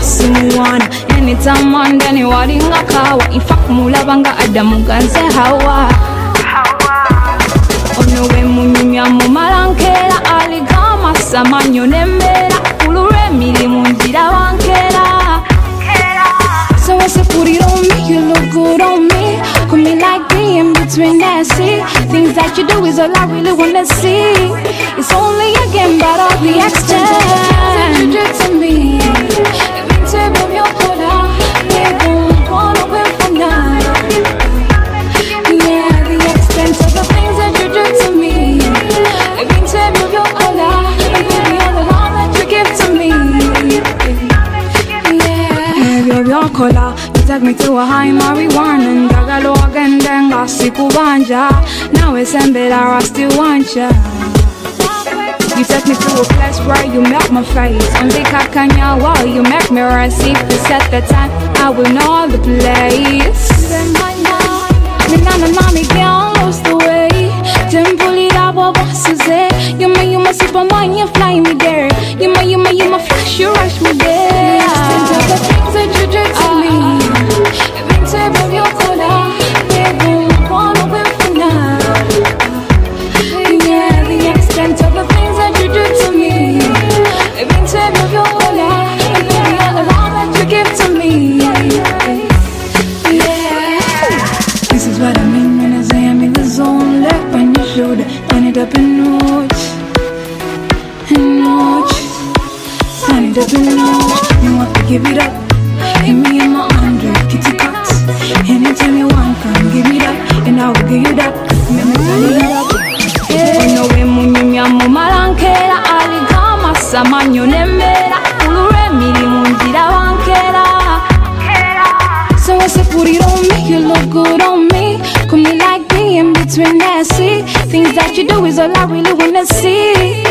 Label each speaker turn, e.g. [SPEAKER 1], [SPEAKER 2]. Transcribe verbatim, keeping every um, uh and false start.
[SPEAKER 1] simuwana anytime mandani walinga kawa in fact mulabanga adamu ganze hawa ono we munyumya mu malankera aligama samanyo nembera kulure emirimu ngira bankera so I say put it on me, you look good on me. Put me like me in between nasty. Things that you do is all I really wanna see. It's only a game, but I'll be extend. You do to me, every time of your color, they won't wanna win for now. Yeah, the extent of the things that you do to me, every time of your color, and baby all the love that you give to me. Your color, you take me to a high marijuana and dagalo again then siku banja. Now it's embedded, I still want ya. You take me to a place where you melt my face. On the kakanya wall, you make me rise. If you set the time, I will know the place. Me nana mommy can't lose the way. Then pull it up, what bosses it? You may, you must see mine, you fly me there. You may, you may, you may flash, you rush me there. The things that you do to me, every time of your color, they won't wanna win for now. Yeah, the extent of the things that you do to me, every time of your color, and baby all the love that you give to me. Yeah, this is what I mean when I say I'm in the zone. Left on your shoulder, turn it up a notch, a notch, turn it up a notch. You want to give it up? Hit me in my hundred kitty cats. Anytime you want, come give me that, and I will give you that. Make me turn it up. Ono we munyumya mu malankera aligama samanyo nembera kulure emirimu ngira bankera. So I say put it on me, you look good on me. Put me like me in between nasty. Things that you do is all I really wanna see.